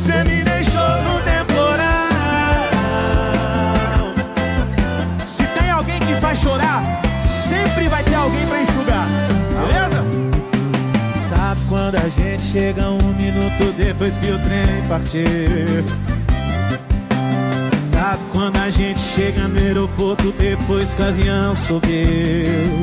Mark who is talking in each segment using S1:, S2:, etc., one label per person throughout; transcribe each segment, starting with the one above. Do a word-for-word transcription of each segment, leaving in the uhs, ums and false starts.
S1: cê me deixou no temporal. Se tem alguém que faz chorar, sempre vai ter alguém pra enxugar, beleza? Sabe quando a gente chega um minuto depois que o trem partiu? Sabe quando a gente chega no aeroporto depois que o avião subiu?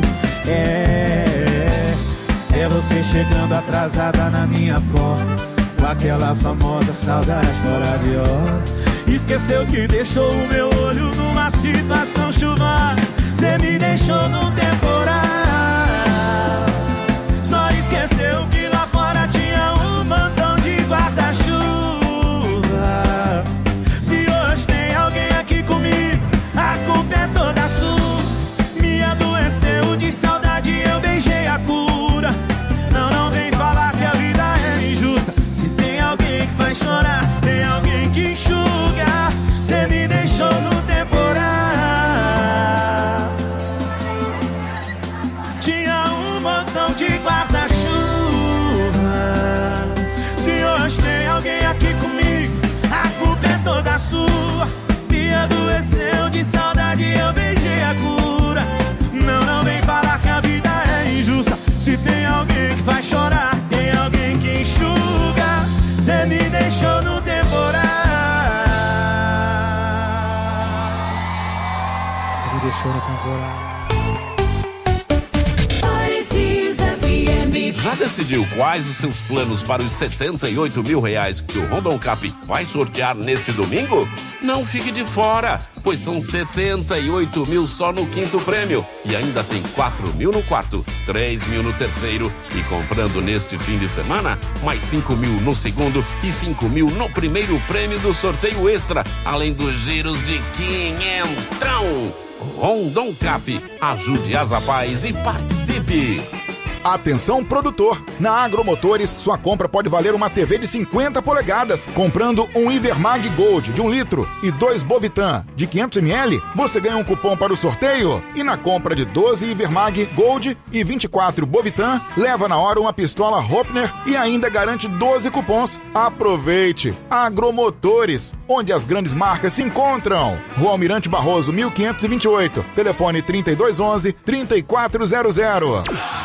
S1: É, é você chegando atrasada na minha porta, com aquela famosa saudade fora de hora. Esqueceu que deixou o meu olho numa situação chuvosa. Cê me deixou num temporal. Só esqueceu que lá fora tinha um montão de guarda-chuva. Se hoje tem alguém aqui comigo, a culpa é toda sua. Me adoeceu de saudade, eu beijei a cura. Não, não vem falar que a vida é injusta. Se tem alguém que faz chorar, tem alguém que enxuga. Cê me deixou no temporal. Tinha um montão de guarda-chuva. Se hoje tem alguém aqui comigo, a culpa é toda sua. Me adoeceu de saudade, eu beijei a cura. Não, não vem falar que a vida é injusta. Se tem alguém que faz chorar, tem alguém que enxuga. Cê me deixou no temporal. Cê me deixou no temporal.
S2: Já decidiu quais os seus planos para os setenta e oito mil reais que o Rondon Cap vai sortear neste domingo? Não fique de fora, pois são setenta e oito mil só no quinto prêmio. E ainda tem quatro mil no quarto, três mil no terceiro. E comprando neste fim de semana, mais cinco mil no segundo e cinco mil no primeiro prêmio do sorteio extra. Além dos giros de quinhentão. Rondon Cap, ajude as rapazes e participe.
S3: Atenção produtor, na Agromotores sua compra pode valer uma T V de cinquenta polegadas. Comprando um Ivermag Gold de um litro e dois Bovitan de quinhentos mililitros, você ganha um cupom para o sorteio. E na compra de doze Ivermag Gold e vinte e quatro Bovitan, leva na hora uma pistola Hopner e ainda garante doze cupons. Aproveite! Agromotores, onde as grandes marcas se encontram. Rua Almirante Barroso, mil quinhentos e vinte e oito, telefone trinta e dois onze, trinta e quatro zero zero.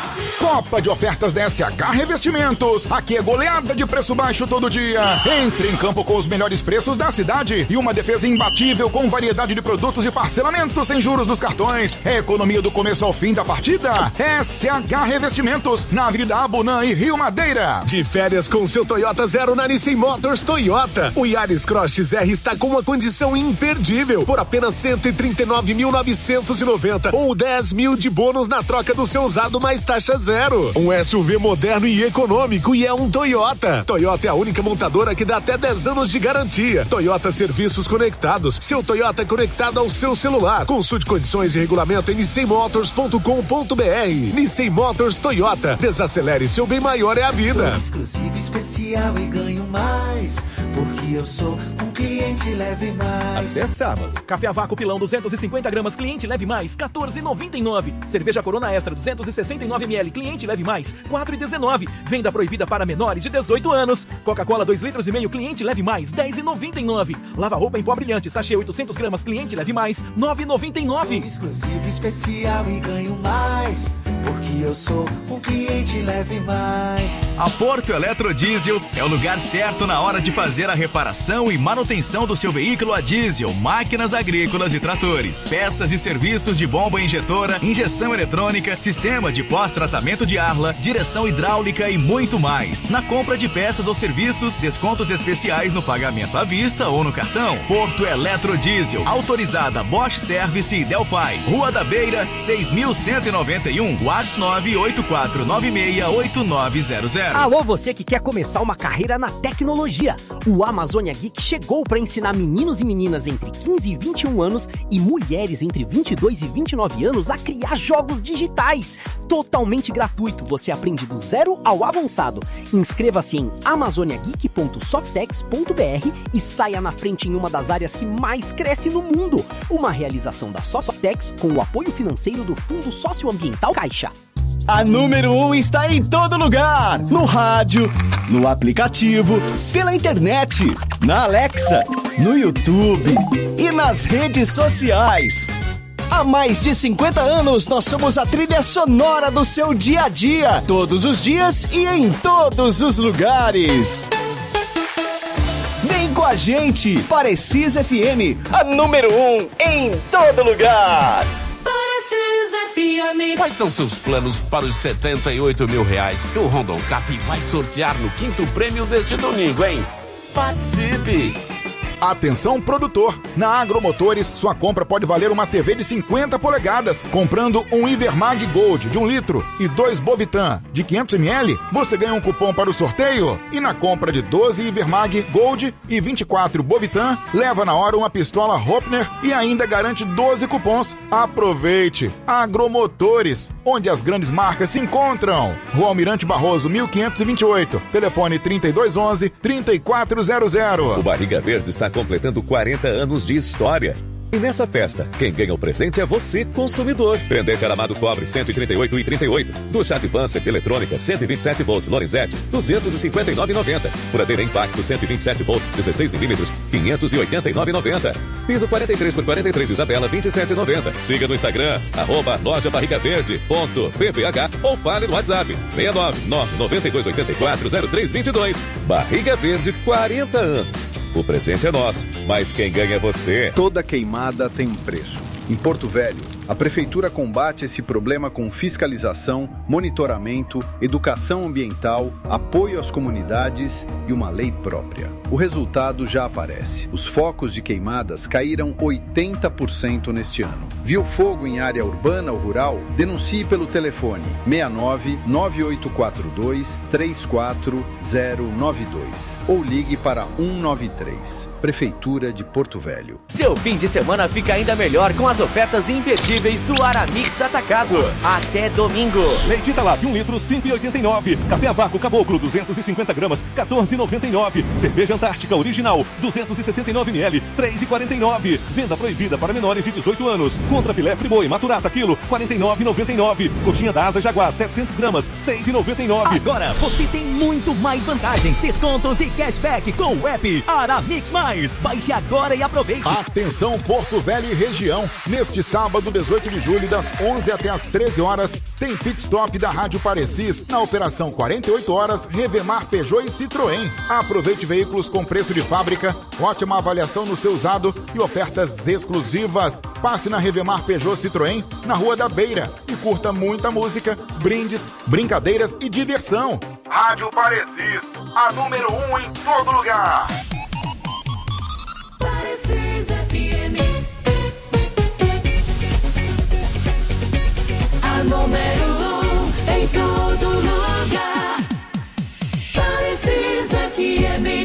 S3: Copa de ofertas da S H Revestimentos. Aqui é goleada de preço baixo todo dia. Entre em campo com os melhores preços da cidade e uma defesa imbatível com variedade de produtos e parcelamento sem juros dos cartões. É economia do começo ao fim da partida. S H Revestimentos, na Avenida Abunã e Rio Madeira.
S4: De férias com seu Toyota Zero na Nissan Motors Toyota. O Yaris Cross X R está com uma condição imperdível por apenas cento e trinta e nove mil novecentos e noventa ou dez mil de bônus na troca do seu usado mais taxa zero. Um S U V moderno e econômico e é um Toyota. Toyota é a única montadora que dá até dez anos de garantia. Toyota Serviços Conectados. Seu Toyota conectado ao seu celular. Consulte condições e regulamento em nissan motors ponto com ponto b r. Nissan Motors Toyota. Desacelere, seu bem maior é a vida.
S5: Sou exclusivo, especial e ganho mais, porque eu sou um cliente leve mais.
S6: Até sábado. Café a vácuo pilão duzentos e cinquenta gramas, cliente leve mais, quatorze reais e noventa e nove centavos. Cerveja Corona Extra duzentos e sessenta e nove mililitros, cliente leve mais, quatro reais e dezenove centavos. Venda proibida para menores de dezoito anos. Coca-Cola dois litros e meio, cliente leve mais, dez reais e noventa e nove centavos. Lava roupa em pó brilhante, sachê oitocentos gramas, cliente leve mais, nove reais e noventa e nove centavos.
S5: Sou exclusivo, especial e ganho mais, porque eu sou um cliente leve mais.
S7: A Porto Eletrodiesel é o lugar certo na hora de fazer a reparação e manutenção do seu veículo a diesel, máquinas agrícolas e tratores, peças e serviços de bomba injetora, injeção eletrônica, sistema de pós-tratamento de arla, direção hidráulica e muito mais. Na compra de peças ou serviços, descontos especiais no pagamento à vista ou no cartão. Porto Eletrodiesel, autorizada Bosch Service e Delphi. Rua da Beira, seis mil cento e noventa e um, WhatsApp nove oito quatro nove seis oito nove zero zero.
S8: Alô, você que quer começar uma carreira na tecnologia. O Amazônia Geek chegou para ensinar meninos e meninas entre quinze e vinte e um anos e mulheres entre vinte e dois e vinte e nove anos a criar jogos digitais. Totalmente gratuito, você aprende do zero ao avançado. Inscreva-se em amazônia geek ponto softex ponto b r e saia na frente em uma das áreas que mais cresce no mundo. Uma realização da Softex com o apoio financeiro do Fundo Socioambiental Caixa.
S9: A número um está em todo lugar. No rádio, no aplicativo, pela internet. na Alexa, no YouTube e nas redes sociais. Há mais de cinquenta anos, nós somos a trilha sonora do seu dia a dia, todos os dias e em todos os lugares. Vem com a gente, Parecis F M, a número um em todo lugar.
S2: Parecis F M. Quais são seus planos para os setenta e oito mil reais que o Rondon Cap vai sortear no quinto prêmio deste domingo, hein? Participe!
S3: Atenção, produtor! Na Agromotores, sua compra pode valer uma T V de cinquenta polegadas. Comprando um Ivermag Gold de um litro e dois Bovitan de quinhentos mililitros, você ganha um cupom para o sorteio. E na compra de doze Ivermag Gold e vinte e quatro Bovitan, leva na hora uma pistola Hopner e ainda garante doze cupons. Aproveite! Agromotores, onde as grandes marcas se encontram. Rua Almirante Barroso, mil quinhentos e vinte e oito. Telefone trinta e dois onze, trinta e quatro zero zero.
S10: O Barriga Verde está completando quarenta anos de história. E nessa festa, quem ganha o presente é você, consumidor. Pendente aramado cobre cento e trinta e oito reais e trinta e oito centavos. Ducha Advanced eletrônica cento e vinte e sete volts Lorenzetti duzentos e cinquenta e nove reais e noventa centavos. Furadeira Impacto cento e vinte e sete volts dezesseis milímetros quinhentos e oitenta e nove reais e noventa centavos. Piso quarenta e três por quarenta e três Isabela vinte e sete reais e noventa centavos. Siga no Instagram arroba loja barriga verde ponto p p h ou fale no WhatsApp seis nove nove nove dois oito quatro zero três dois dois. Barriga Verde, quarenta anos. O presente é nosso, mas quem ganha é você.
S11: Toda queimada tem um preço. Em Porto Velho, a Prefeitura combate esse problema com fiscalização, monitoramento, educação ambiental, apoio às comunidades e uma lei própria. O resultado já aparece. Os focos de queimadas caíram oitenta por cento neste ano. Viu fogo em área urbana ou rural? Denuncie pelo telefone seis nove nove oito quatro dois três quatro zero nove dois ou ligue para um nove três. Prefeitura de Porto Velho.
S8: Seu fim de semana fica ainda melhor com as ofertas imperdíveis do Aramix Atacado. Até domingo.
S6: Leite Talap um litro, cinco reais e oitenta e nove centavos. Café a vácuo Caboclo, duzentos e cinquenta gramas, quatorze reais e noventa e nove centavos. Cerveja Antártica Original, duzentos e sessenta e nove mililitros, três reais e quarenta e nove centavos. Venda proibida para menores de dezoito anos. Contra filé Friboi Maturata, quilo, quarenta e nove reais e noventa e nove centavos. Coxinha da Asa Jaguar, setecentas gramas, seis reais e noventa e nove centavos.
S12: Agora você tem muito mais vantagens, descontos e cashback com o app Aramix Mais. Baixe agora e aproveite.
S3: Atenção, Porto Velho e região. Neste sábado, dezoito de julho, das onze até as treze horas, tem pit stop da Rádio Parecis na operação quarenta e oito horas, Revemar Peugeot e Citroën. Aproveite veículos com preço de fábrica, ótima avaliação no seu usado e ofertas exclusivas. Passe na Revemar Peugeot Citroën, na Rua da Beira, e curta muita música, brindes, brincadeiras e diversão. Rádio Parecis, a número um em todo lugar.
S5: Parecis F M, a número um em todo lugar. Parecis F M.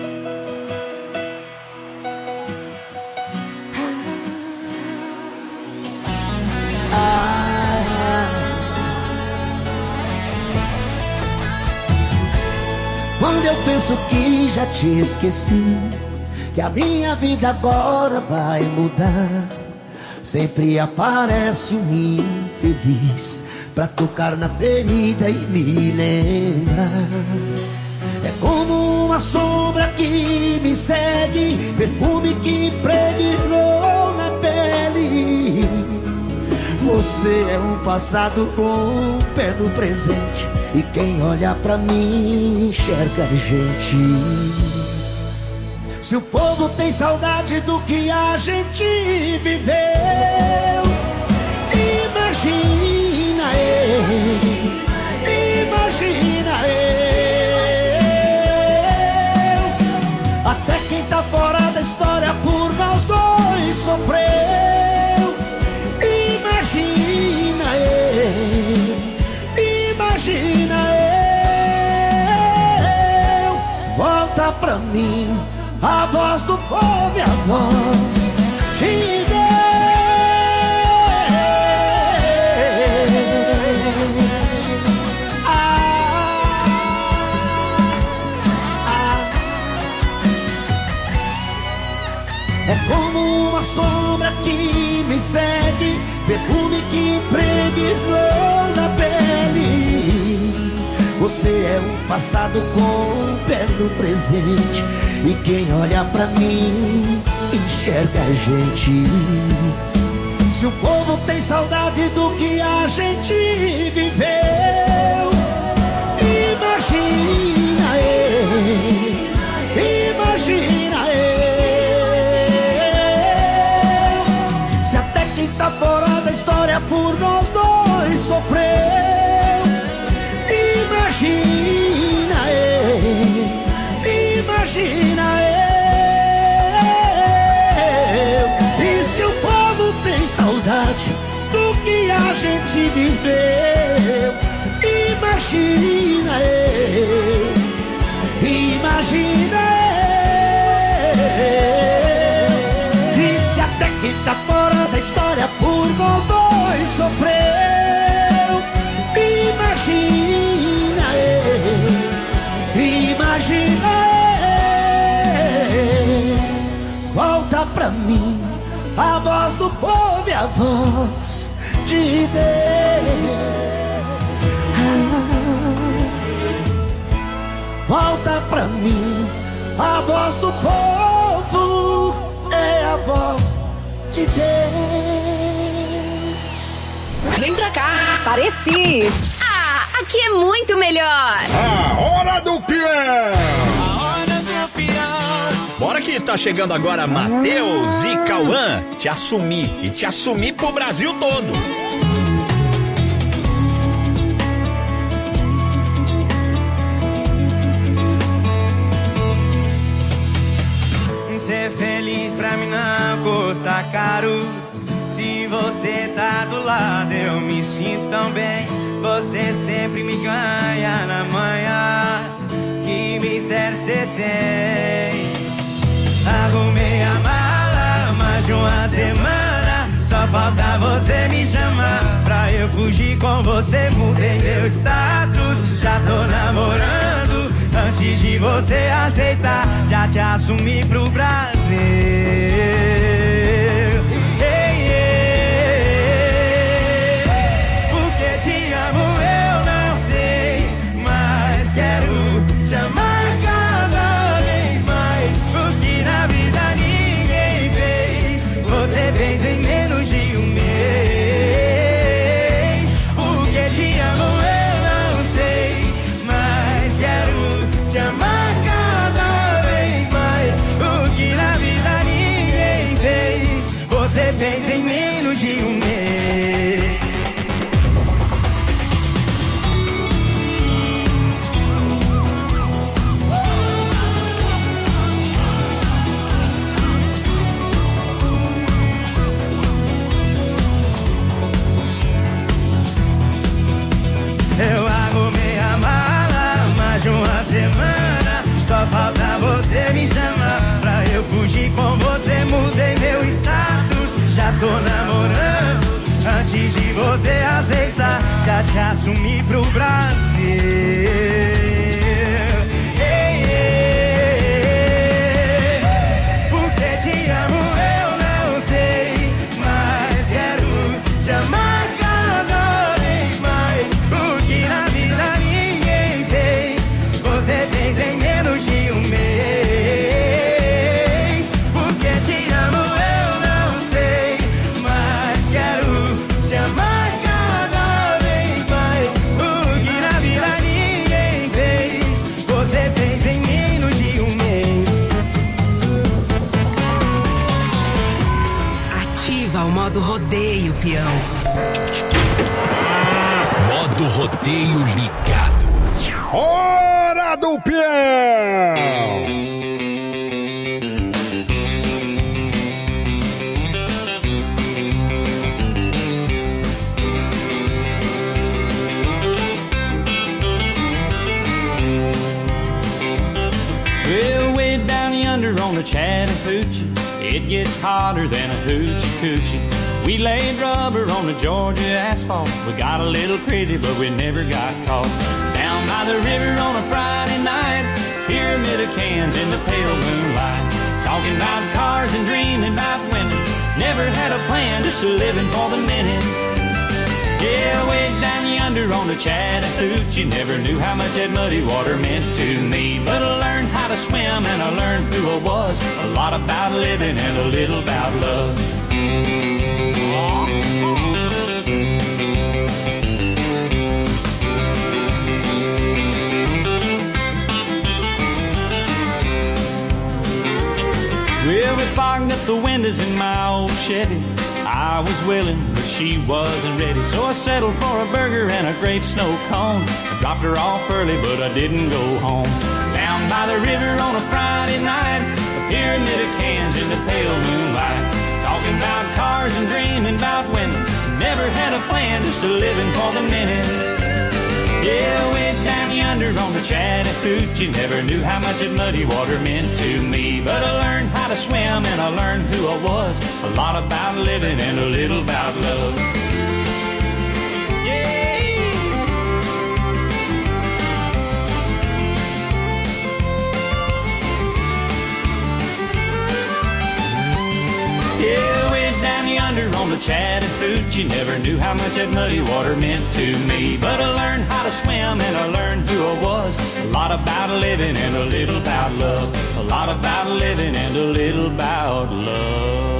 S13: Quando eu penso que já te esqueci, que a minha vida agora vai mudar, sempre aparece um infeliz pra tocar na ferida e me lembrar. É como uma sombra que me segue, perfume que impregnou na pele. Você é um passado com um pé no presente, e quem olha pra mim enxerga a gente. Se o povo tem saudade do que a gente viveu, imagina eu, imagina eu. Até quem tá fora da história por nós dois sofreu. Imagina eu, imagina eu. Volta pra mim a voz do povo e a voz de Deus. Ah, ah. É como uma sombra que me segue, perfume que impregnou na pele. Você é um passado com um pé no presente, E quem olha pra mim enxerga a gente. Se o povo tem saudade do que a gente viveu, imagina eu, imagina eu. Se até quem tá fora da história por nós dois sofreu, imagina eu, imagina eu. E se o povo tem saudade do que a gente viveu, imagina eu, imagina eu. E se até quem tá fora da história por nós dois sofreu, imagina eu, imagina eu. Volta pra mim a voz do povo e a voz de Deus. Volta pra mim a voz do povo, é a voz de Deus.
S14: Vem pra cá, Parecis. Ah, aqui é muito melhor.
S3: A hora do peão.
S9: A hora do peão. Bora que tá chegando agora Matheus e Cauã. Te assumir e te assumir pro Brasil todo.
S15: Ser feliz pra mim não custa caro. Se você tá do lado eu me sinto tão bem. Você sempre me ganha na manhã. Que mistério cê tem? Arrumei a mala mais de uma semana. Só falta você me chamar pra eu fugir com você. Mudei meu status, já tô namorando. Antes de você aceitar, já te assumi pro Brasil. Ei, ei, porque te amo eu não sei, mas quero te amar cada vez mais. Porque na vida ninguém fez, você fez em menos de um mês. Porque te amo eu não sei, mas quero te amar cada vez mais. O que na vida ninguém fez, você fez em menos de um mês. Eu arrumei a mala mais de uma semana. Só falta você me chamar pra eu fugir com você. Mudei meu status, já tô namorando. Antes de você aceitar, já te assumi pro Brasil. Ei, ei, porque te amo eu não sei, mas quero te amar cada vez mais. Porque na vida ninguém fez, você fez em menos de um mês. Porque te amo eu não sei, mas quero te amar cada vez mais. Porque na vida ninguém fez, você fez em menos de um mês.
S16: Ativa o modo rodeio, peão.
S2: Modo rodeio ligado.
S3: Hora do peão.
S17: Well, way down yonder on the Chattahoochee, it gets hotter than a hoochie coochie. We laid rubber on the Georgia asphalt. We got a little crazy, but we never got caught. Down by the river on a Friday night, pyramid of cans in the pale moonlight. Talking about cars and dreaming about women. Never had a plan, just living for the minute. Yeah, way down yonder on the Chattahoochee, never knew how much that muddy water meant to me. But I learned how to swim and I learned who I was, a lot about living and a little about love. Well, we fogged up the windows in my old Chevy. I was willing, but she wasn't ready. So I settled for a burger and a grape snow cone. I dropped her off early, but I didn't go home. Down by the river on a Friday night, a pyramid of cans in the pale moonlight. Talking about cars and dreaming about women. Never had a plan, just a living for the minute. Yeah, way down yonder on the Chattahoochee, never knew how much that muddy water meant to me. But I learned how to swim and I learned who I was, a lot about living and a little about love. Yeah. Yeah, way down yonder on the Chattahoochee, never knew how much that muddy water meant to me. But I learned how to swim and I learned who I was, a lot about living and a little about love, a lot about living and a little about love.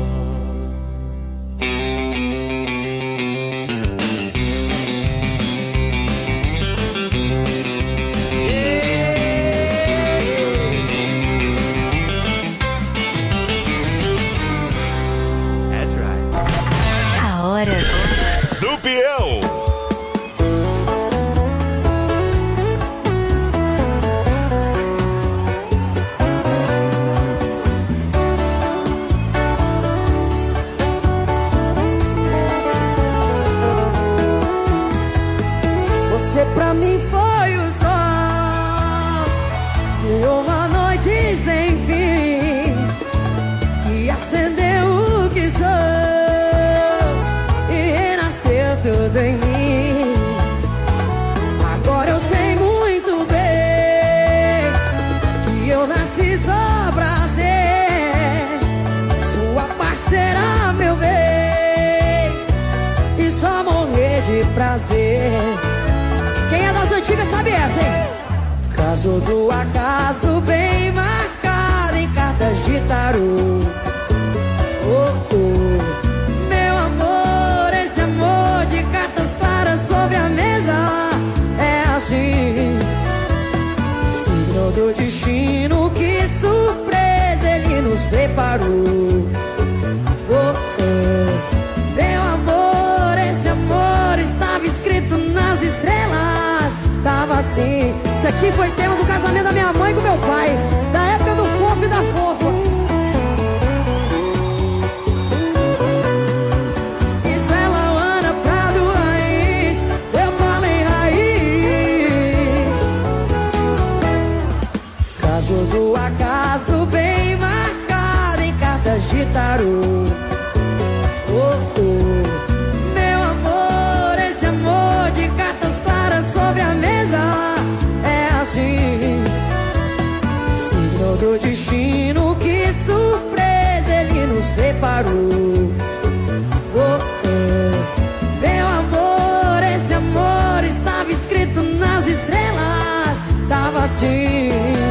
S18: Do Peão.
S19: Você pra mim foi o sol de uma noite sem fim, que acendeu o que sou tudo em mim. Agora eu sei muito bem que eu nasci só pra ser sua parceira, meu bem, e só morrer de prazer. Quem é das antigas sabe essa, hein? Caso do acaso bem marcado em cartas de tarô. Oh, oh. Sobre a mesa é assim, signo do destino, que surpresa ele nos preparou. Oh, oh. Meu amor, esse amor estava escrito nas estrelas, tava assim. Isso aqui foi tema do casamento da minha mãe com meu pai, da época do fofo e da fofa. Do acaso bem marcado em cartas de tarô. Oh, oh. Meu amor, esse amor de cartas claras sobre a mesa é assim, signo do destino, que surpresa ele nos preparou. Oh, oh. Meu amor, esse amor estava escrito nas estrelas, tava assim.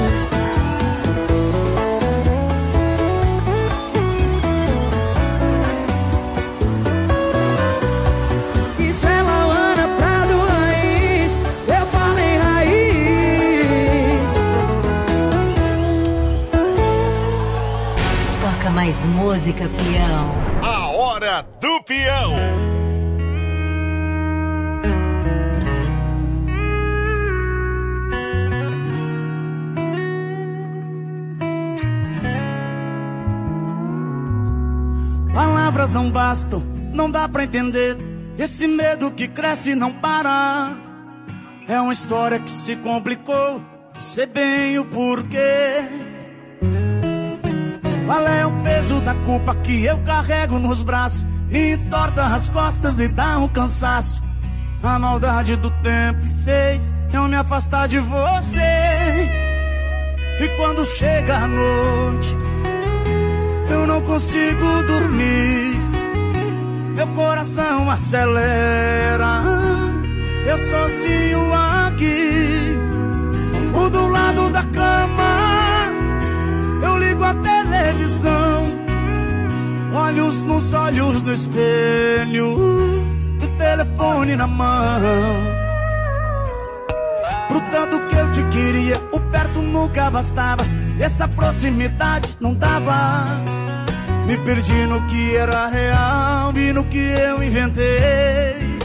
S14: Mais música, peão.
S18: A hora do peão.
S20: Palavras não bastam, não dá pra entender. Esse medo que cresce e não para. É uma história que se complicou, sei bem o porquê. Qual é o peso da culpa que eu carrego nos braços? Me entorta as costas e dá um cansaço. A maldade do tempo fez eu me afastar de você. E quando chega a noite, eu não consigo dormir. meu coração acelera. Eu sozinho aqui, o do lado da cama, eu ligo a televisão, olhos nos olhos do espelho, o telefone na mão. Pro tanto que eu te queria, o perto nunca bastava, essa proximidade não dava. Me perdi no que era real e no que eu inventei.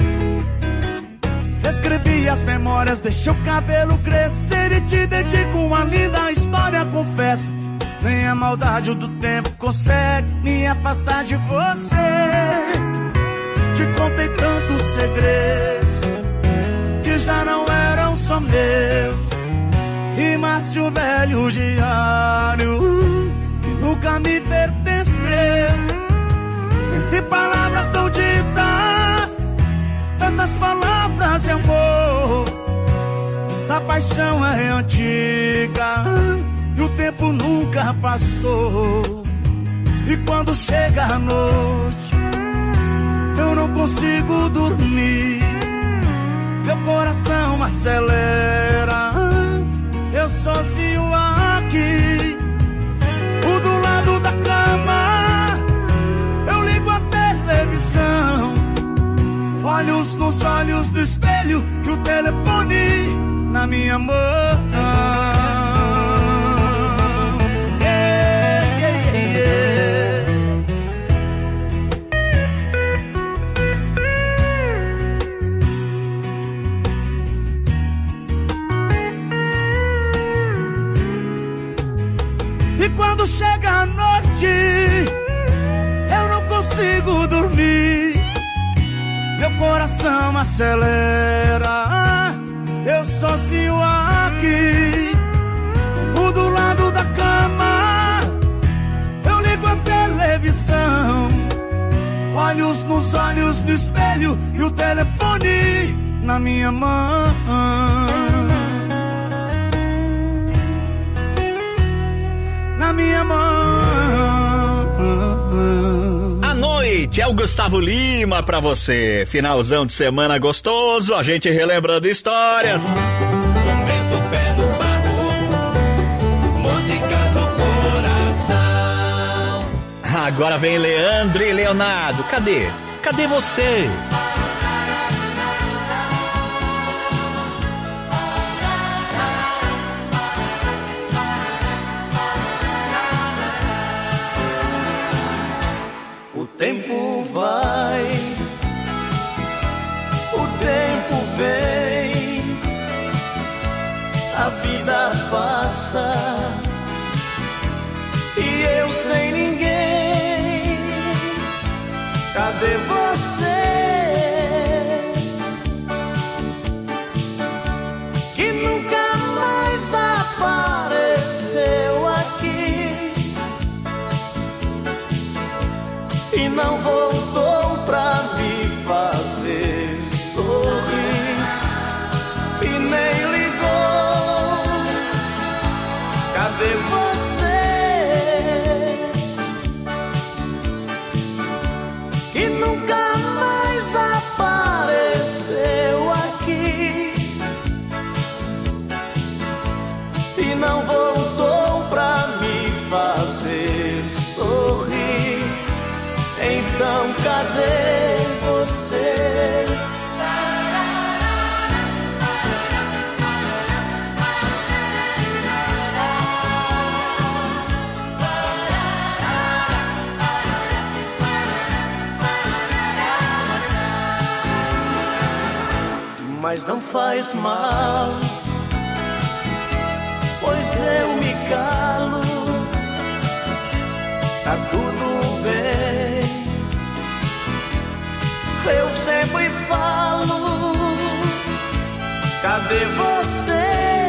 S20: Escrevi as memórias, deixei o cabelo crescer e te dedico uma linda história, confesso. Nem a maldade do tempo consegue me afastar de você. Te contei tantos segredos que já não eram só meus, rimas de um velho diário que nunca me pertenceu. Entre palavras tão ditas, tantas palavras de amor, essa paixão é antiga e o tempo nunca passou. E quando chega a noite, eu não consigo dormir, meu coração acelera. Eu sozinho aqui, o do lado da cama, eu ligo a televisão, olhos nos olhos do espelho e o telefone na minha mão. Yeah, yeah, yeah. E quando chega a noite, eu não consigo dormir, meu coração acelera. Eu sozinho aqui, o do lado da cama, eu ligo a televisão, olhos nos olhos do espelho e o telefone na minha mão. Na minha mão.
S9: A noite é o Gustavo Lima pra você. Finalzão de semana gostoso, a gente relembrando histórias.
S5: Momento pé no barro, músicas no coração.
S9: Agora vem Leandro e Leonardo. Cadê? Cadê você?
S5: O tempo vai, o tempo vem, a vida passa e eu sem ninguém. Cadê você? Que nunca mais apareceu aqui e não voltou pra me fazer sorrir e nem ligou. Cadê você? Que nunca mais apareceu aqui e não voltou pra me fazer sorrir. Então cadê você? Mas não faz mal, pois eu me calo, tá tudo bem. Eu sempre falo, cadê você?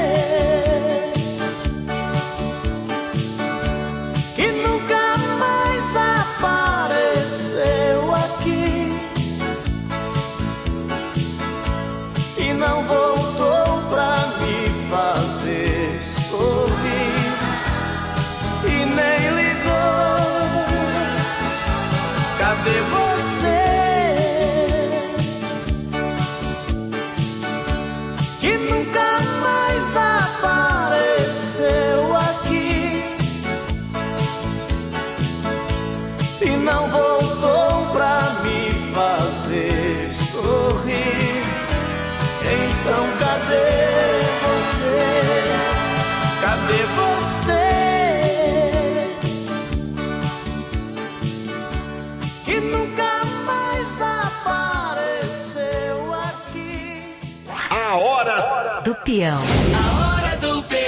S5: Que nunca mais apareceu aqui e não voltou pra me fazer sorrir. não voltou pra me fazer sorrir. Então cadê você? Cadê você? Que nunca mais apareceu aqui.
S18: A hora
S16: do peão.
S18: A hora do peão.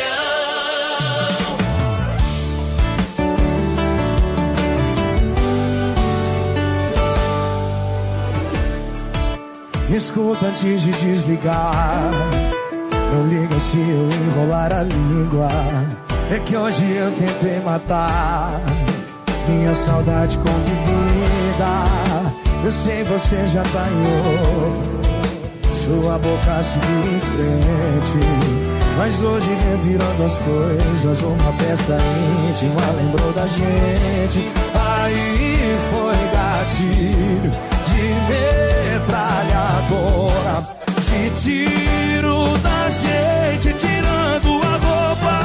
S20: Escuta antes de desligar. Não liga se eu enrolar a língua. É que hoje eu tentei matar minha saudade com bebida. Eu sei você já tá em outro. Sua boca seguiu em frente. Mas hoje revirando as coisas, uma peça íntima lembrou da gente. Aí foi gatilho de metralhadora, de tiro da gente, tirando a roupa.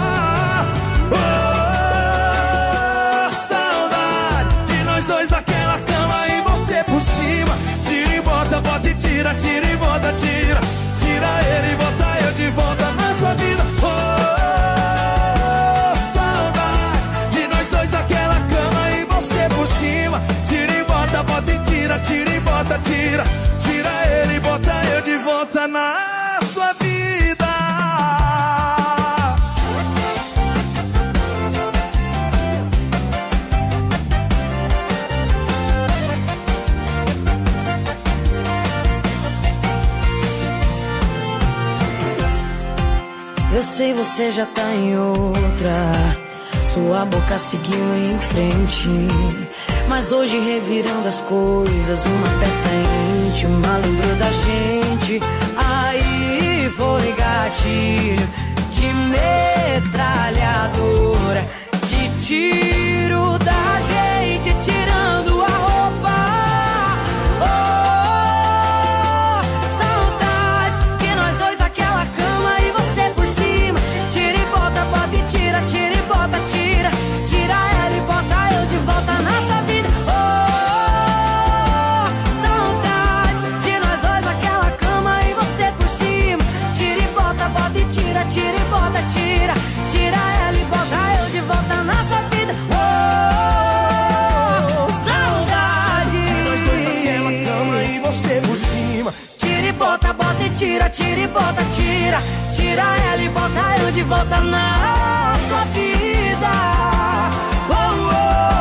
S20: Oh, saudade de nós dois naquela cama e você por cima. Tira e bota, bota e tira, tira e bota, tira. Tira ele e bota eu de volta na sua vida. Oh, saudade de nós dois naquela cama e você por cima. Tira e bota, bota e tira, tira e bota, tira. Tira ele e bota eu de volta na sua vida.
S19: Eu sei você já tá em outra. Sua boca seguiu em frente. Mas hoje revirando as coisas, uma peça íntima lembrou da gente. Aí foi gatilho de metralhadora, de tiro da gente, tirando a roupa. Oh, saudade de nós dois naquela cama e você por cima. Tira e bota, bota e tira, tira e bota, tira. Tira ela e bota eu de volta na sua vida. Tira, tira e bota, tira. Tira ela e bota eu de volta na sua vida. Oh, saudade
S20: de nós dois naquela cama e você por cima.
S19: Tira e bota, bota e tira. Tira e bota, tira. Tira ela e bota eu de volta na sua vida. Oh, oh,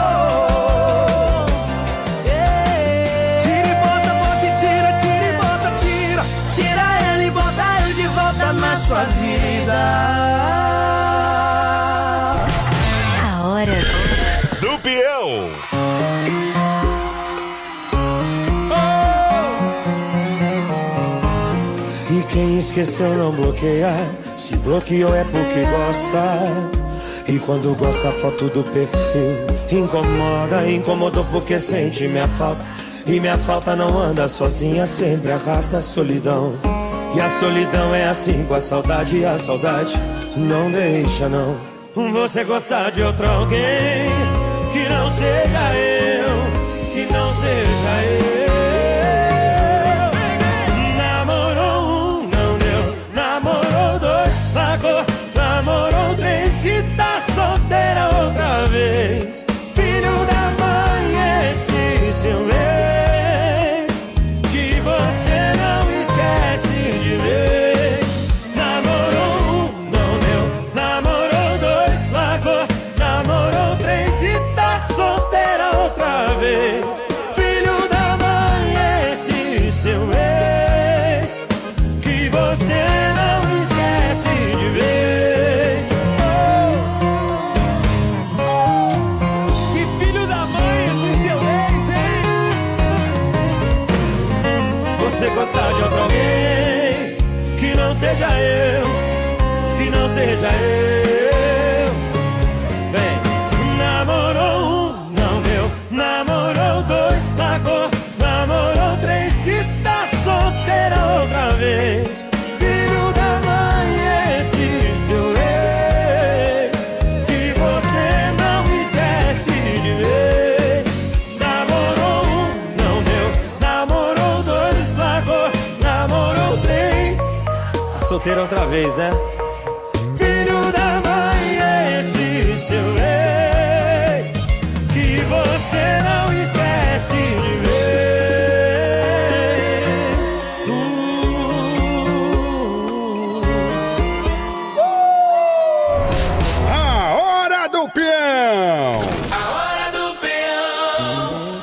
S19: yeah. Tira e bota, bota e tira. Tira e bota, tira. Tira ela e bota eu de volta na sua vida.
S16: A hora
S18: do peão.
S20: Oh! E quem esqueceu não bloqueia. Se bloqueou é porque gosta. E quando gosta a foto do perfil incomoda, incomodou porque sente minha falta. E minha falta não anda sozinha, sempre arrasta a solidão. E a solidão é assim com a saudade, e a saudade não deixa não. Você gostar de outro alguém que não seja eu, que não seja eu. Namorou um, não deu. Namorou dois, largou. Namorou três, se tá solteira outra vez. Filho da mãe, esse seu ex, que você não esquece de vez. Namorou um, não deu. Namorou dois, largou. Namorou três, se tá solteira outra vez. Filho da mãe, esse seu ex, que você não esquece de vez. Oh. Que filho da mãe, esse seu ex, hein? Você gostar de outro alguém que não seja eu, que não seja eu. Vem, namorou um, não deu. Namorou dois, largou. Namorou três, se tá solteira outra vez. Filho da mãe, esse seu ex, que você não esquece de vez.
S21: solteira outra vez, né?
S20: Filho da mãe, é esse seu ex que você não esquece de vez. Uh, uh.
S3: A hora do peão!
S18: A hora do peão.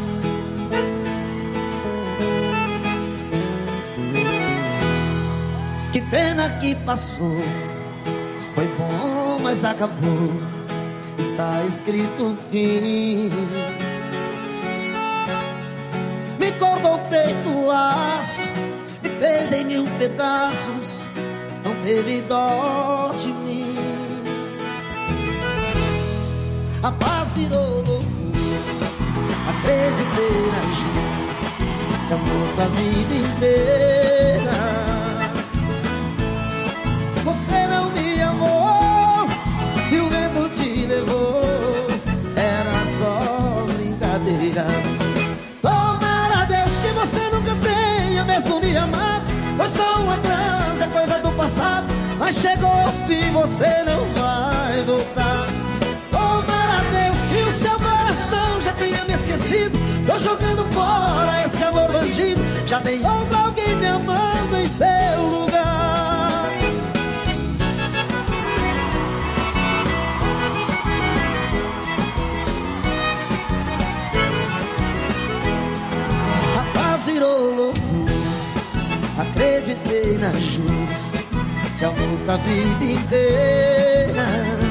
S13: Que pena que passou, foi bom, mas acabou. Está escrito o fim. Me cortou feito aço, me fez em mil pedaços, não teve dó de mim. A paz virou loucura, acreditei na gente, de amor pra vida inteira. Você não me amou e o vento te levou, era só brincadeira. Tomara a Deus que você nunca tenha mesmo me amado, foi só uma trança, coisa do passado, mas chegou o fim, você não vai voltar. Tomara a Deus que o seu coração já tenha me esquecido, tô jogando fora esse amor bandido, já tem outro alguém me amando em seu lugar. Virou loucura, acreditei na justa, de amor pra vida inteira.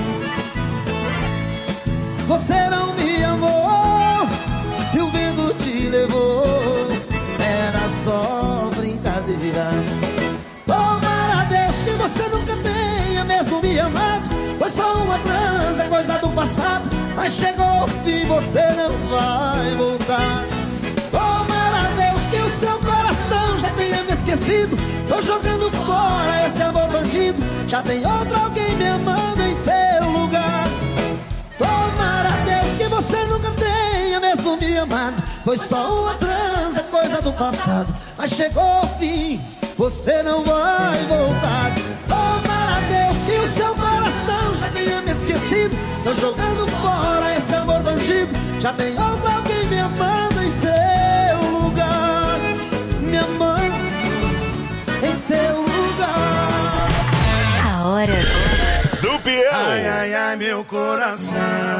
S13: Você não me amou e o vento te levou, era só brincadeira. Tomara a Deus que você nunca tenha mesmo me amado, foi só uma trança, coisa do passado, mas chegou o fim, você não vai voltar. Que o seu coração já tenha me esquecido, tô jogando fora esse amor bandido, já tem outro alguém me amando em seu lugar. Tomara a Deus que você nunca tenha mesmo me amado, foi só uma trança, coisa do passado, mas chegou o fim, você não vai voltar. Tomara a Deus que o seu coração já tenha me esquecido, tô jogando fora esse amor bandido, já tem outro alguém me amando em seu lugar. Minha mãe em seu lugar.
S14: A hora
S18: do peão.
S20: Ai, ai, ai, meu coração.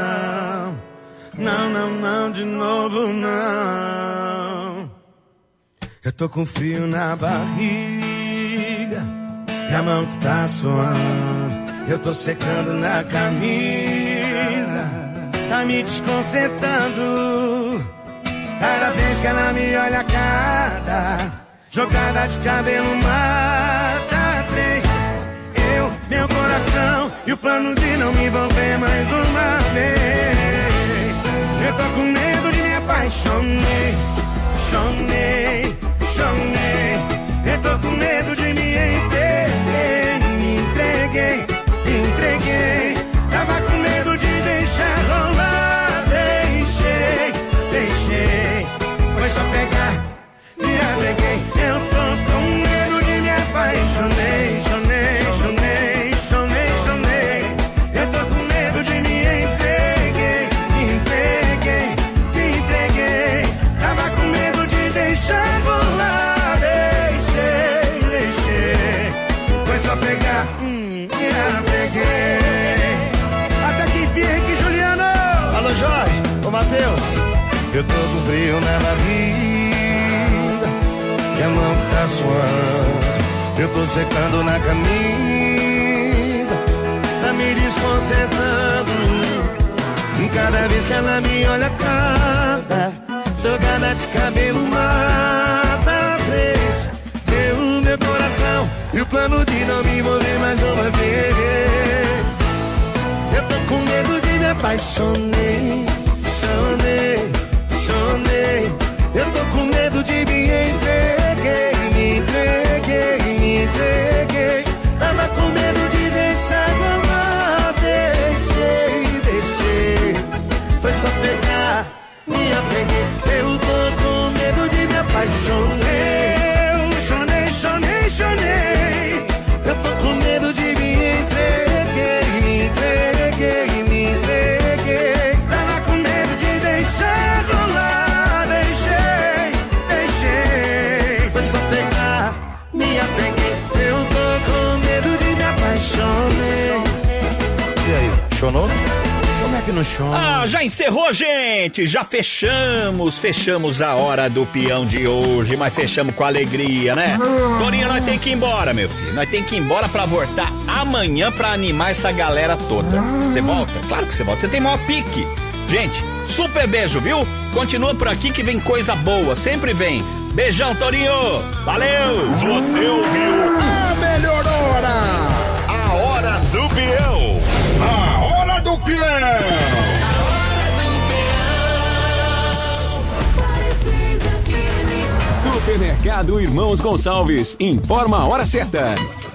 S20: Não, não, não, de novo não. Eu tô com frio na barriga e a mão que tá suando, eu tô secando na camisa, tá me desconcertando. Cada vez que ela me olha a cara, jogada de cabelo mata três. Eu, meu coração e o plano de não me envolver mais uma vez. Eu tô com medo de me apaixonei, chonei, chonei. Eu tô com medo de me entreguei, me entreguei, me entreguei. Tava com medo de deixar rolar, deixei, deixei. Foi só pegar, me apeguei. Eu tô com medo de me apaixonei, chonei, chonei, chonei, chonei. Eu tô com medo de me entreguei, me entreguei, me entreguei. Tava com medo de deixar rolar, deixei, deixei. Foi só pegar, hum, me apeguei. Até que enfim, aqui, Juliano.
S21: Alô, Jorge, ô Matheus.
S20: Eu tô com frio na barriga e a mão que tá suando, eu tô secando na camisa, tá me desconcertando. E cada vez que ela me olha cada jogada de cabelo mata três. Eu, meu coração e o plano de não me envolver mais uma vez. Eu tô com medo de me apaixonei, chonei, chonei. Eu tô com medo de me entreguei, me entreguei, me entreguei. Tava com medo de deixar rolar, deixei, deixei. Foi só pegar, me apeguei. Eu tô com medo de me apaixonar. Eu chonei, chonei, chonei.
S21: funcionou? Como é que não chora?
S1: Ah, já encerrou, gente! Já fechamos, fechamos a hora do peão de hoje, mas fechamos com alegria, né? Torinho, nós tem que ir embora, meu filho. Nós tem que ir embora pra voltar amanhã pra animar essa galera toda. Você volta? Claro que você volta. Você tem maior pique. Gente, super beijo, viu? Continua por aqui que vem coisa boa, sempre vem. Beijão, Torinho! Valeu!
S18: Você ouviu
S22: a melhor hora!
S18: A hora do peão!
S22: A hora do peão!
S23: Supermercado Irmãos Gonçalves, informa a hora certa.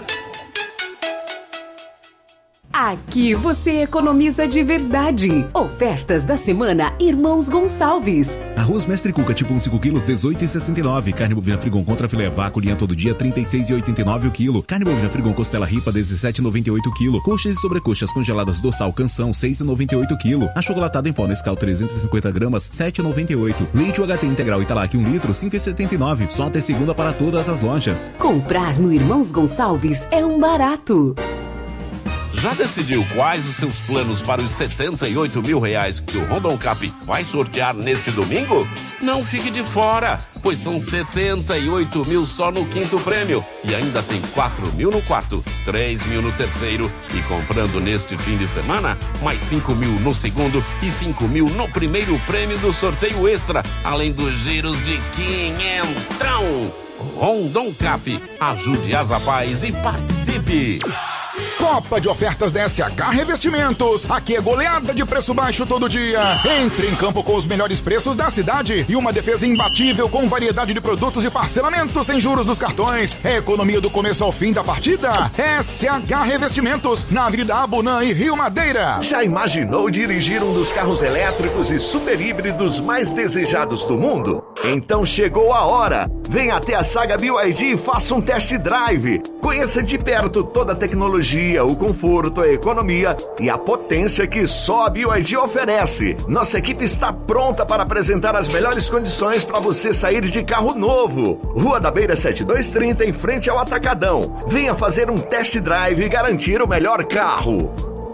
S24: Aqui você economiza de verdade. Ofertas da semana Irmãos Gonçalves.
S25: Arroz Mestre Cuca tipo cinco quilos, dezoito reais e sessenta e nove. Carne bovina Frigon contra filé vácuo, linha todo dia, trinta e seis reais e oitenta e nove o quilo. Carne bovina Frigon costela ripa, dezessete reais e noventa e oito o quilo. Coxas e sobrecoxas congeladas dorsal Canção, seis reais e noventa e oito o quilo. Achocolatado em pó Nescau trezentos e cinquenta gramas, sete reais e noventa e oito. Leite U H T integral Italac um litro, cinco reais e setenta e nove. Só até segunda para todas as lojas.
S24: Comprar no Irmãos Gonçalves é um barato.
S2: Já decidiu quais os seus planos para os setenta e oito mil reais que o Rondon Cap vai sortear neste domingo? Não fique de fora, pois são setenta e oito mil só no quinto prêmio. E ainda tem quatro mil no quarto, três mil no terceiro. E comprando neste fim de semana, mais cinco mil no segundo e cinco mil no primeiro prêmio do sorteio extra. Além dos giros de quinhentão. Rondon Cap, ajude as rapazes e participe!
S3: Copa de ofertas da S H Revestimentos. Aqui é goleada de preço baixo todo dia. Entre em campo com os melhores preços da cidade e uma defesa imbatível com variedade de produtos e parcelamento sem juros nos cartões. É economia do começo ao fim da partida. S H Revestimentos, na Avenida Abunã e Rio Madeira.
S4: Já imaginou dirigir um dos carros elétricos e super híbridos mais desejados do mundo? Então chegou a hora. Venha até a Saga B Y D e faça um test drive. Conheça de perto toda a tecnologia, o conforto, a economia e a potência que só a B Y D oferece. Nossa equipe está pronta para apresentar as melhores condições para você sair de carro novo. Rua da Beira setenta e dois trinta, em frente ao Atacadão. Venha fazer um test drive e garantir o melhor carro.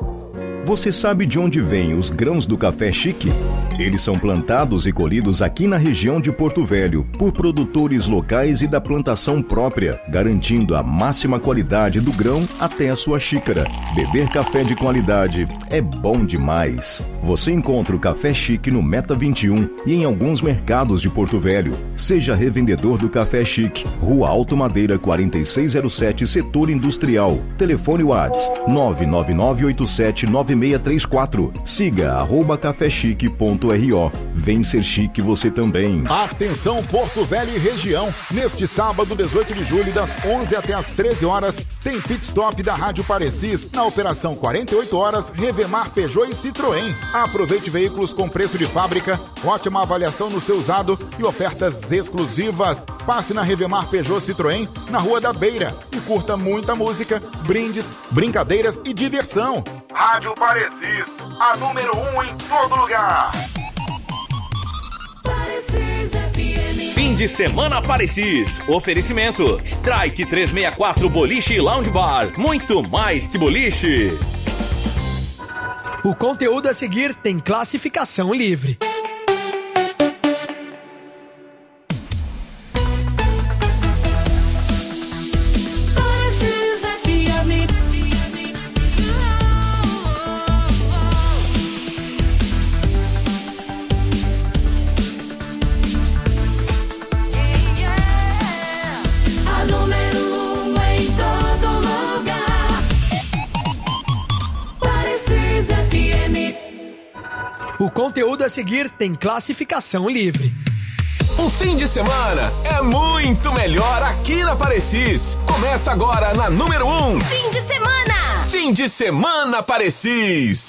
S26: Você sabe de onde vêm os grãos do café chique? Eles são plantados e colhidos aqui na região de Porto Velho por produtores locais e da plantação própria, garantindo a máxima qualidade do grão até a sua xícara. Beber café de qualidade é bom demais. Você encontra o café chique no Meta vinte e um e em alguns mercados de Porto Velho. Seja revendedor do Café Chique, Rua Alto Madeira quarenta e seis zero sete, Setor Industrial. Telefone WhatsApp nove nove nove oito sete nove seis três quatro. Siga arroba cafechique ponto r o. Vem ser chique você também.
S3: Atenção Porto Velho e região. Neste sábado, dezoito de julho, das onze até as treze horas, tem pit stop da Rádio Parecis na operação quarenta e oito horas Revemar Peugeot e Citroën. Aproveite veículos com preço de fábrica, ótima avaliação no seu usado e ofertas exclusivas. Passe na Revemar Peugeot Citroën na Rua da Beira e curta muita música, brindes, brincadeiras e diversão. Rádio Parecis, a número um em todo lugar.
S7: Fim de semana Parecis. Oferecimento Strike trezentos e sessenta e quatro Boliche e Lounge Bar. Muito mais que boliche.
S27: O conteúdo a seguir tem classificação livre. O conteúdo a seguir tem classificação livre.
S4: O fim de semana é muito melhor aqui na Parecis. Começa agora na número um.
S14: Fim de semana!
S4: Fim de semana Parecis.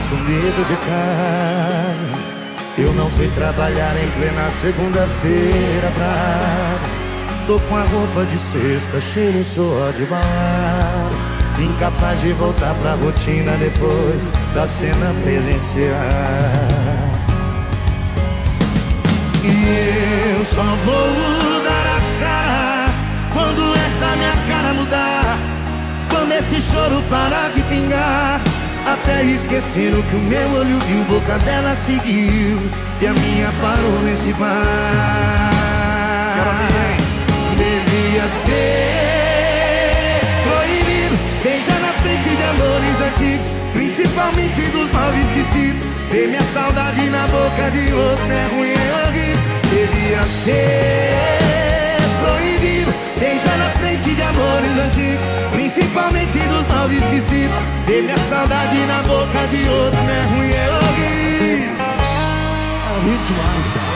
S13: sumido de casa. Eu não fui trabalhar em plena segunda-feira brava. Tô com a roupa de sexta, cheiro e suor de balada, incapaz de voltar pra rotina depois da cena presencial. E eu só vou dar as caras quando essa minha cara mudar, quando esse choro parar de pingar. Até esquecendo que o meu olho viu, boca dela seguiu e a minha parou nesse bar. Devia ser proibido beijar na frente de amores antigos, principalmente dos maus esquecidos. Ter minha saudade na boca de outro é ruim, é horrível. Devia ser proibido beijar na frente de amores antigos, principalmente dos maus esquecidos. Ter minha saudade na boca de outro é ruim, é horrível. É horrível demais.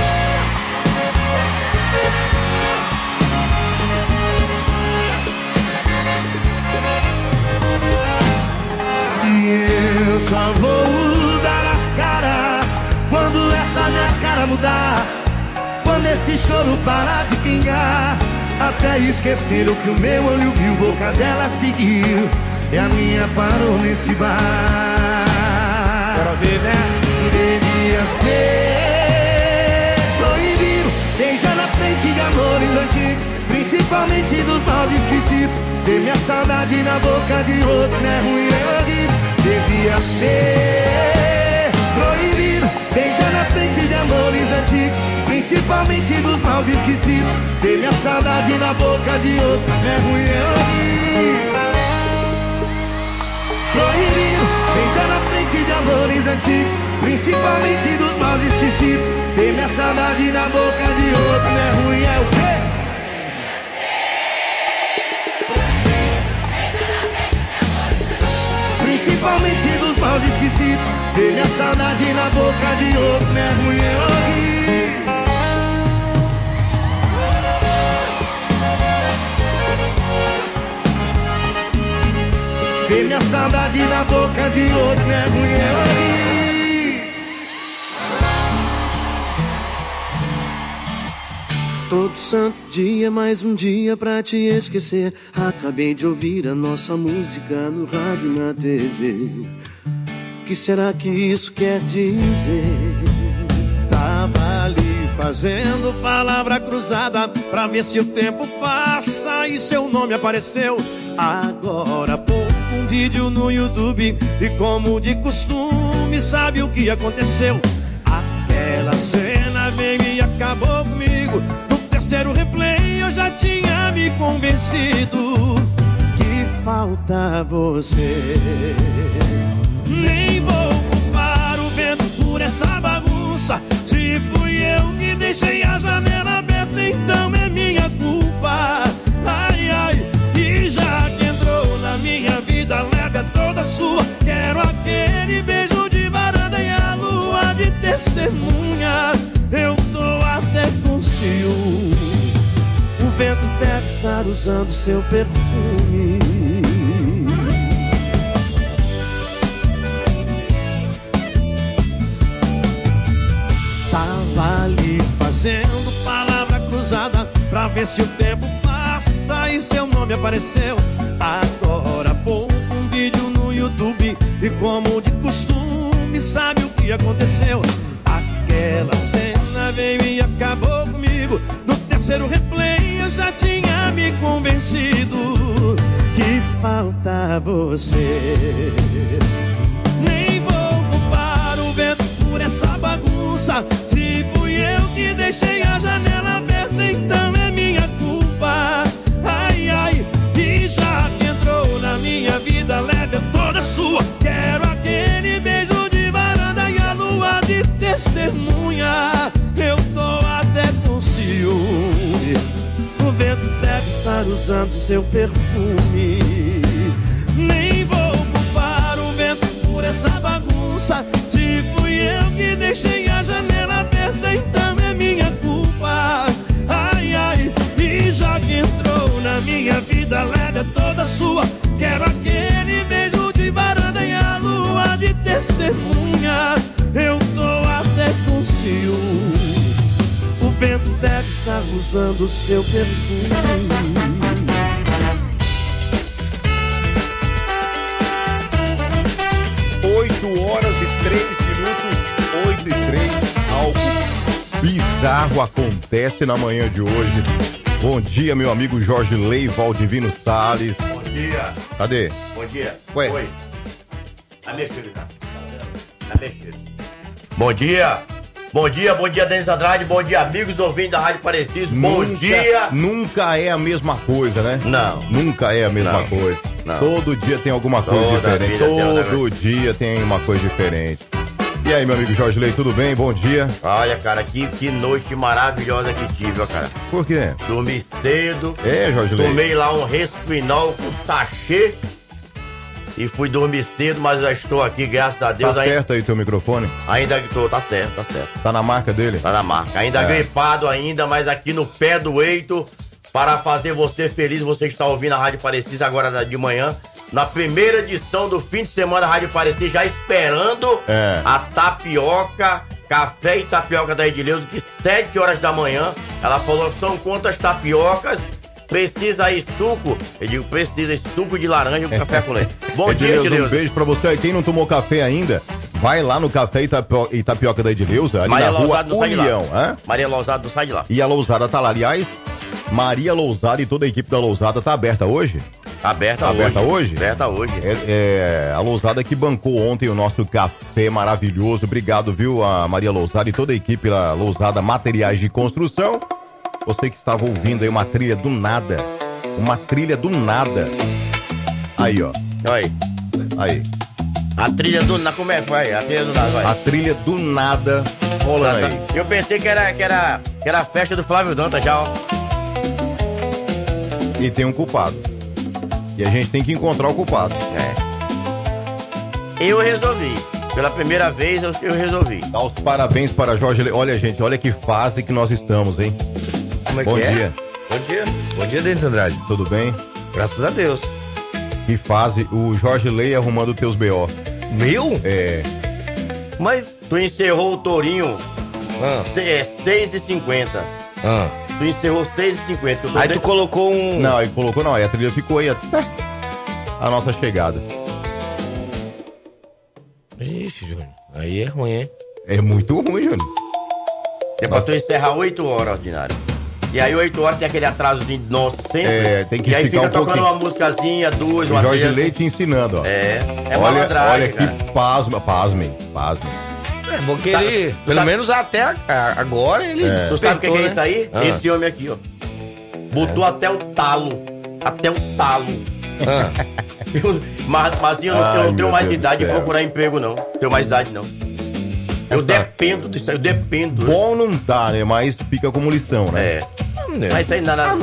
S13: Eu só vou dar as caras quando essa minha cara mudar, quando esse choro parar de pingar. Até esqueceram que o meu olho viu, boca dela seguiu e a minha parou nesse bar. Quero ver, né? Devia ser proibido beijar na frente de amores antigos, principalmente dos maus esquecidos. Ter minha saudade na boca de outro é ruim, é horrível. Devia ser proibido beijar na frente de amores antigos, principalmente dos maus esquecidos. Ter minha saudade na boca de outro é ruim, é horrível. Proibido beijar na frente de amores antigos, principalmente dos maus esquecidos. Ter minha saudade na boca de outro é ruim, é o quê? Principalmente dos maus esquecidos. Ter minha saudade na boca de outro é ruim, é horrível. Ter minha saudade na boca de outro é ruim, é horrível. Todo santo dia, mais um dia pra te esquecer. Acabei de ouvir a nossa música no rádio, na T V. O que será que isso quer dizer? Tava ali fazendo palavra cruzada pra ver se o tempo passa e seu nome apareceu. Agora pô um vídeo no YouTube e, como de costume, sabe o que aconteceu? Aquela cena veio e acabou comigo. No terceiro replay eu já tinha me convencido que falta você. Nem vou culpar o vento por essa bagunça. Se fui eu que deixei a janela aberta, então é minha culpa. Ai, ai, e já que entrou na minha vida, leve toda sua. Quero aquele beijo de varanda e a lua de testemunha. Eu tô até com ciúme. O vento deve estar usando seu perfume. Tava ali fazendo palavra cruzada pra ver se o tempo passa e seu nome apareceu. Agora pô um vídeo no YouTube e, como de costume, sabe o que aconteceu? Aquela cena veio e acabou comigo. No terceiro replay eu já tinha me convencido que falta você. Nem vou culpar o vento por essa bagunça. Se fui eu que deixei a janela aberta, então é minha culpa. Ai, ai, e já que entrou na minha vida, leve a toda sua. Quero aquele beijo de varanda e a lua de testemunha. Eu tô até com ciúme. O vento deve estar usando seu perfume. Nem vou culpar o vento por essa bagunça. Se fui eu que deixei a janela aberta, então é minha culpa. Ai, ai, e já que entrou na minha vida, leve a toda sua. Quero aquele beijo de varanda e a lua de testemunha.
S6: testemunha, eu tô até com ciúme. O vento deve estar usando o seu perfume.
S8: oito horas e três minutos, oito e três, algo bizarro acontece na manhã de hoje. Bom dia, meu amigo Jorge Lei, Valdivino Salles.
S10: Bom dia.
S8: Cadê?
S10: Bom dia.
S8: Ué.
S10: Oi. Tá mexido, cara. Tá mexido. Bom dia. Bom dia, bom dia, Denis Andrade. Bom dia, amigos ouvintes da Rádio Parecidos. Bom
S8: Nunca,
S10: dia.
S8: Nunca é a mesma coisa, né?
S10: Não.
S8: Nunca é a mesma
S10: Não.
S8: coisa.
S10: Não.
S8: Todo dia tem alguma coisa
S10: Toda
S8: diferente.
S10: vida tem um
S8: Todo dia tem uma coisa diferente. E aí, meu amigo Jorge Lei, tudo bem? Bom dia.
S10: Olha, cara, que, que noite maravilhosa que tive, ó, cara.
S8: Por quê?
S10: Dormi cedo.
S8: É, Jorge Lei.
S10: Tomei lá um Resfinol com sachê e fui dormir cedo, mas já estou aqui, graças a Deus.
S8: Tá
S10: ainda,
S8: certo aí teu microfone?
S10: ainda tô, tá certo, tá certo.
S8: Tá na marca dele?
S10: Tá na marca. Ainda
S8: É.
S10: gripado ainda, mas aqui no pé do eito, para fazer você feliz, você está ouvindo a Rádio Parecidos agora de manhã, na primeira edição do fim de semana da Rádio Parecidos, já esperando
S8: É.
S10: a tapioca, café e tapioca da Edileuza, que sete horas da manhã, ela falou, são quantas tapiocas? Precisa aí suco? Eu digo, precisa suco de laranja com café com leite. Bom dia,
S8: Edileuza, um
S10: Edileuza.
S8: beijo pra você. Quem não tomou café ainda, vai lá no Café Itapio- e Tapioca da Edileuza, ali
S10: Maria
S8: na rua
S10: Lousada não sai de lá.
S8: União. Hã?
S10: Maria Lousada não sai de lá.
S8: E a Lousada tá lá. Aliás, Maria Lousada e toda a equipe da Lousada tá aberta hoje?
S10: Tá aberta
S8: Tá
S10: hoje.
S8: aberta hoje?
S10: Aberta hoje.
S8: É, é, a Lousada que bancou ontem o nosso café maravilhoso. Obrigado, viu, a Maria Lousada e toda a equipe da Lousada Materiais de Construção. Você que estava ouvindo aí uma trilha do nada. Uma trilha do nada. Aí, ó.
S10: Aí.
S8: Aí.
S10: A trilha do nada, como é que vai? A trilha do nada, vai.
S8: A trilha do nada rolando aí.
S10: Eu pensei que era, que era, que era a festa do Flávio Dantas já, ó.
S8: E tem um culpado. E a gente tem que encontrar o culpado.
S10: É. Eu resolvi. Pela primeira vez eu, eu resolvi.
S8: Dá os parabéns para Jorge Le... Olha, gente, olha que fase que nós estamos, hein?
S21: Como é
S8: Bom
S21: que é?
S8: dia.
S21: Bom dia. Bom dia, Denis Andrade.
S8: Tudo bem?
S21: Graças a Deus.
S8: Que fase. O Jorge Lei arrumando teus B O.
S21: Meu?
S8: É.
S10: Mas tu encerrou o tourinho
S21: Ah.
S10: se- é seis e cinquenta.
S21: Ah.
S10: Tu encerrou seis e cinquenta.
S21: Aí tu colocou um...
S8: Não, aí colocou não. Aí a trilha ficou aí até a nossa chegada.
S21: Ixi, Júnior. Aí é ruim, hein?
S8: É muito ruim, Júnior.
S10: É pra tu encerrar oito horas, ordinário. E aí oito horas tem aquele atrasozinho nosso sempre.
S8: É, tem que
S10: E aí
S8: esticar
S10: fica
S8: um
S10: tocando
S8: pouquinho.
S10: uma musicazinha, duas,
S8: O
S10: uma
S8: Jorge
S10: três.
S8: Lei te ensinando, ó.
S10: É, é
S8: olha,
S10: malandragem,
S8: olha
S10: cara.
S8: que pasma, pasmem, pasmem.
S21: É bom que ele,
S10: Sabe-
S21: pelo
S10: sabe-
S21: menos até a- a- agora, ele
S8: É.
S10: Tu sabe o que que é
S21: despertou,
S10: isso aí?
S21: né?
S10: Esse homem aqui, ó. Botou até o talo. Até o talo.
S21: Ah.
S10: Eu, mas, mas eu, não- eu
S8: Ai,
S10: não
S8: meu
S10: tenho mais
S8: Deus do
S10: idade de
S8: céu.
S10: procurar emprego, não. Tenho mais idade, não. Eu dependo disso aí, eu dependo.
S8: Bom não tá, né? Mas fica como lição, né?
S10: É. Mas isso aí não é nada.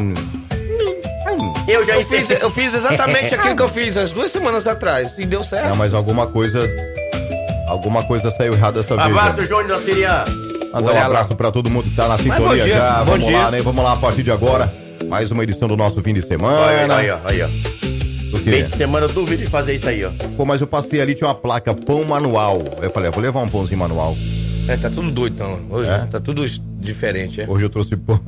S10: Eu já
S21: Eu fiz,
S10: encerrei.
S21: eu fiz exatamente aquilo que eu fiz as duas semanas atrás e deu certo.
S8: Não, mas alguma coisa. Alguma coisa saiu errada dessa vez.
S10: Abraço,
S8: né?
S10: Júnior da Sirian.
S8: Mandar um abraço pra todo mundo que tá na sintonia
S21: bom dia,
S8: já.
S21: bom
S8: Vamos
S21: dia.
S8: lá, né? Vamos lá a partir de agora. Mais uma edição do nosso fim de semana.
S10: Olha aí, ó, aí, ó.
S8: Do quê?
S10: Meio de semana eu duvido de fazer isso aí, ó.
S8: Pô, mas eu passei ali, tinha uma placa pão manual. Eu falei, ah, vou levar um pãozinho manual.
S21: É, tá tudo doido, então. Hoje
S8: É?
S21: tá tudo diferente, é?
S8: Hoje eu trouxe pão.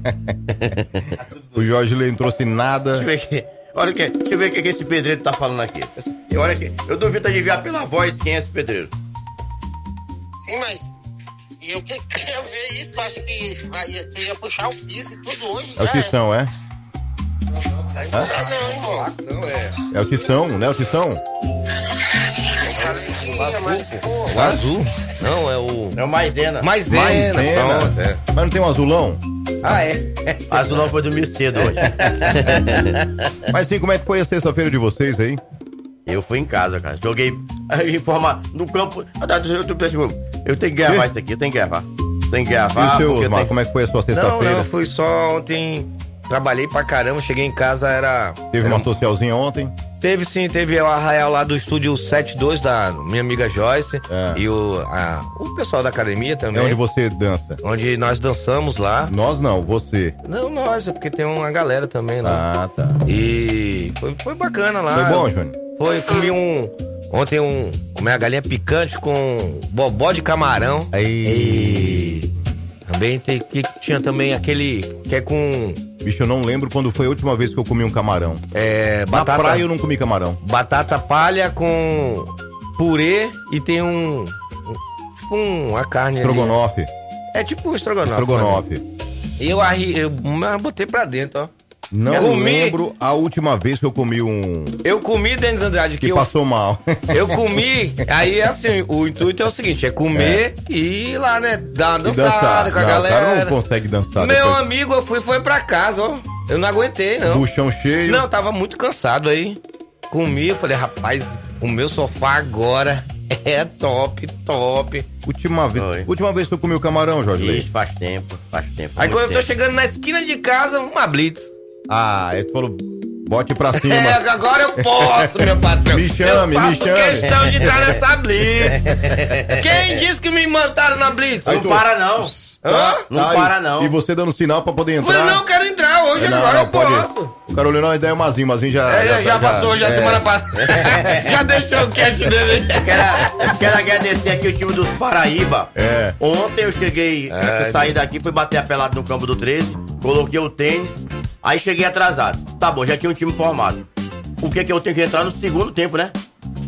S8: O Jorge Lei não trouxe nada.
S10: Deixa eu ver aqui. Olha o que, deixa eu ver o que que esse pedreiro tá falando aqui. E olha aqui, eu duvido adivinhar pela voz quem é esse pedreiro.
S11: Sim, mas eu que quero ver isso, tu acha que vai, tu ia puxar o piso e tudo hoje?
S8: É o Tição, é?
S11: Aí não dá não, irmão.
S21: Não, é.
S8: É o Tição, né? O Tição?
S21: O azul. Não, é o...
S10: É o Maisena.
S21: Maisena.
S8: Maisena.
S21: Pronto, é.
S8: Mas não tem um azulão?
S21: Ah, é?
S10: Azulão foi dormir cedo hoje.
S8: Mas sim, como é que foi a sexta-feira de vocês aí?
S10: Eu fui em casa, cara. Joguei em forma no campo. Eu, pensei, eu tenho que gravar isso aqui, eu tenho que gravar. Tem que gravar.
S8: E o seu,
S10: porque eu
S8: Osmar,
S10: tenho-
S8: como é que foi a sua
S21: Não,
S8: sexta-feira?
S21: não, fui só ontem. Trabalhei pra caramba, cheguei em casa, era...
S8: Teve
S21: era
S8: uma
S21: um-
S8: socialzinha ontem?
S21: Teve sim, teve o arraial lá do estúdio setenta e dois da minha amiga Joyce e o, a- o pessoal da academia
S8: É
S21: também.
S8: onde você dança?
S21: Onde nós dançamos lá.
S8: Nós não, você.
S21: Não, nós, é porque tem uma galera também lá.
S8: Ah, tá.
S21: E foi, foi bacana lá.
S8: Foi bom, Júnior?
S21: Foi, comi um, Ontem um, comi uma galinha picante com bobó de camarão.
S8: Aí.
S21: Também tem, que tinha também aquele que é com...
S8: Bicho, eu não lembro quando foi a última vez que eu comi um camarão.
S21: É, batata...
S8: Na praia eu não comi camarão.
S21: Batata palha com purê e tem um... um tipo um, uma carne
S8: Estrogonofe.
S21: ali. É tipo um estrogonofe.
S8: Estrogonofe.
S21: E eu, arri, eu botei pra dentro, ó.
S8: Não
S21: eu comi,
S8: lembro a última vez que eu comi um...
S21: Eu comi, Denis Andrade,
S8: que, que
S21: eu,
S8: passou mal.
S21: Eu comi, aí assim, o intuito é o seguinte, é comer é. e ir lá, né, dar uma dançada
S8: dançar.
S21: com a
S8: não,
S21: galera.
S8: O cara não consegue dançar.
S21: Meu
S8: depois.
S21: amigo, eu fui foi pra casa, ó. Eu não aguentei, não.
S8: Buchão cheio.
S21: Não, tava muito cansado aí. Comi, eu falei, rapaz, o meu sofá agora é top, top.
S8: Última vez, última vez que tu comeu camarão, Jorge Leite?
S10: Isso, faz tempo, faz tempo.
S21: Aí quando
S10: tempo.
S21: eu tô chegando na esquina de casa, uma blitz.
S8: Ah, aí tu falou, bote pra cima.
S21: É, agora eu posso, meu patrão.
S8: Me chame,
S21: eu
S8: me
S21: faço
S8: chame.
S21: questão de estar nessa blitz. Quem disse que me mandaram na blitz?
S10: Não
S8: tu...
S10: para não.
S8: Tá,
S10: não
S8: tá,
S10: para
S8: e,
S10: não.
S8: E você dando sinal pra poder entrar.
S21: Mas não, eu quero entrar hoje,
S8: não,
S21: agora
S8: não,
S21: eu posso.
S8: Pode. O Carolina, uma ideia, o Mazinho, o Mazinho já...
S21: É, já, já passou, já
S8: é.
S21: semana passada. Já deixou o cash dele.
S10: Quero, quero agradecer aqui o time dos Paraíba.
S8: É.
S10: Ontem eu cheguei,
S21: É,
S10: eu saí daqui, fui bater a pelada no campo do treze, coloquei o tênis, aí cheguei atrasado. Tá bom, já tinha um time formado. O que que eu tenho que entrar no segundo tempo, né?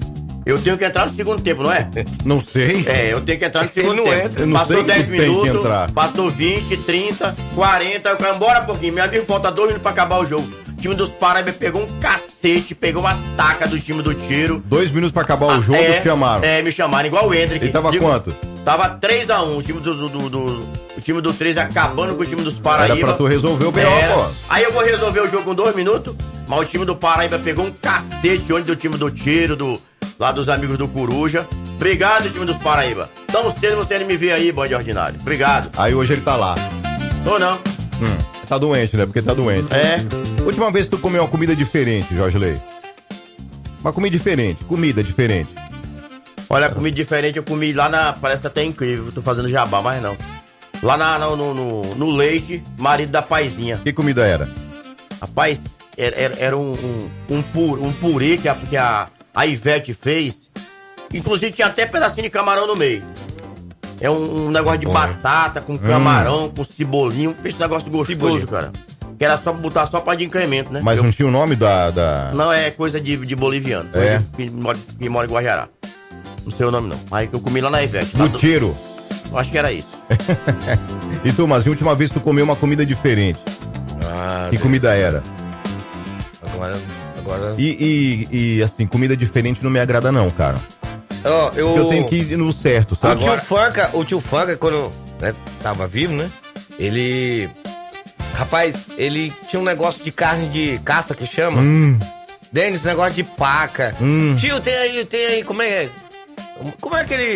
S10: Eu tenho que entrar no segundo tempo, não é?
S8: Não sei.
S10: É, eu tenho que entrar no segundo
S21: não
S10: tempo.
S21: entra.
S8: Eu não
S10: Passou
S8: sei que
S10: dez
S8: tu tem que
S10: minutos,
S8: entrar.
S10: passou vinte, trinta, quarenta, eu quero embora um pouquinho. Meu amigo, falta dois minutos pra acabar o jogo. O time dos Paraíba pegou um cacete, pegou uma taca do time do Tiro.
S8: Dois minutos pra acabar
S10: Ah,
S8: o jogo,
S10: é,
S8: te chamaram.
S10: É, me chamaram, igual o Hendrick.
S8: E tava
S10: Digo,
S8: quanto?
S10: Tava três a um, o time do, do, do, do- o time do treze acabando com o time dos Paraíba.
S8: Era pra tu resolver o B O,
S10: Era.
S8: pô.
S10: Aí eu vou resolver o jogo com dois minutos, mas o time do Paraíba pegou um cacete onde do time do Tiro, do, lá dos amigos do Coruja. Obrigado, time dos Paraíba. Tão cedo você me vê aí, bande ordinário. Obrigado.
S8: Aí hoje ele tá lá.
S10: Tô não.
S8: Hum, tá doente, né? Porque tá doente.
S10: É.
S8: Última vez que tu comeu uma comida diferente, Jorge Lei. Uma comida diferente, comida diferente.
S10: Olha, comida diferente eu comi lá na... Parece até incrível, tô fazendo jabá, mas não. Lá na, no, no, no, no Leite, marido da Paizinha.
S8: Que comida era?
S10: Rapaz, era, era, era um, um, um, pur, um purê que, a, que a, a Ivete fez. Inclusive tinha até pedacinho de camarão no meio. É um, um negócio de
S21: Bom.
S10: batata com camarão, com cebolinho. Esse negócio gostoso,
S21: Cebolinho.
S10: cara. Que era só botar só pra de incremento, né?
S8: Mas
S10: Eu-
S8: não tinha o nome da... da...
S10: Não, é coisa de, de boliviano.
S8: É.
S10: Coisa de- Que, mora, que mora em Guajará. Não sei o nome, não. Aí que eu comi lá na Ivete. lá
S8: Do
S10: do-
S8: Tiro.
S10: Eu acho que era isso.
S8: E tu, mas a última vez que tu comeu uma comida diferente,
S21: Ah,
S8: que comida era?
S21: agora, agora...
S8: E, e, e, assim, comida diferente não me agrada não, cara.
S21: Ó, eu...
S8: Eu tenho que ir no certo,
S21: O
S8: sabe?
S21: tio Fanca, o tio Fanca, quando né, tava vivo, né? Ele... Rapaz, ele tinha um negócio de carne de caça que chama.
S8: Hum,
S21: Denis, negócio de paca.
S8: hum.
S21: Tio, tem aí, tem aí, como é... Como é aquele...